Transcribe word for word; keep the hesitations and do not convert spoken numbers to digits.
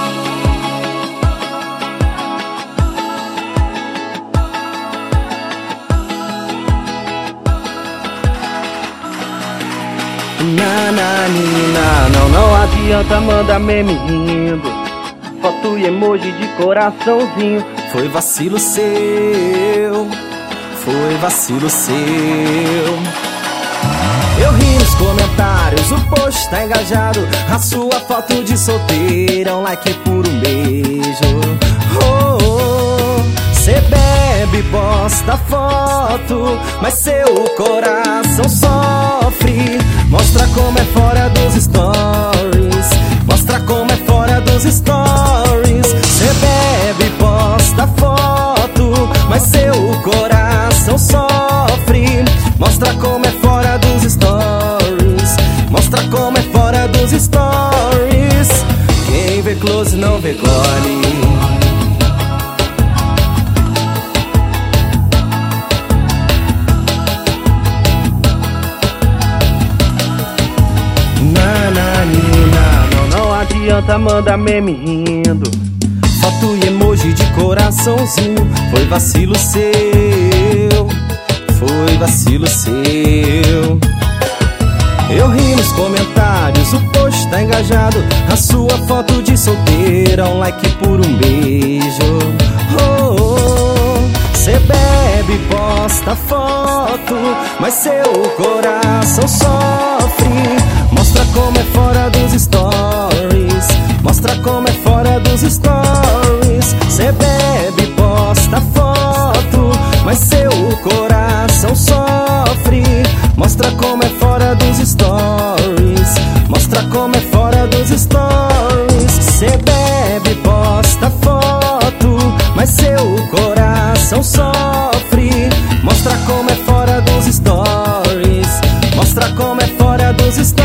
Nananina, não, não adianta mandar meme rindo, foto e emoji de coraçãozinho. Foi vacilo seu, foi vacilo seu. Eu ri nos comentários, o post tá engajado, a sua foto de solteira, um like por um beijo. Oh, oh, cê bebe, posta foto, mas seu coração sofre. Mostra como é fora dos stories, mostra como é fora dos stories. Cê bebe, posta foto, mas seu coração sofre. Mostra como é fora dos stories, mostra como é fora dos stories. Quem vê close não vê gole. Nananina, não, não adianta mandar meme rindo, foto e emoji de coraçãozinho. Foi vacilo seu, foi vacilo seu. Eu ri nos comentários, o post tá engajado, a sua foto de solteira, um like por um beijo. Oh, oh, cê bebe, posta foto, mas seu coração sofre. Mostra como é fora dos stories, mostra como é fora dos stories. Cê bebe, posta foto, mas seu coração sofre. Mostra como é fora dos stories, mostra como é fora dos stories. Cê bebe, posta foto, mas seu coração sofre. Mostra como é fora dos stories, mostra como é fora dos stories.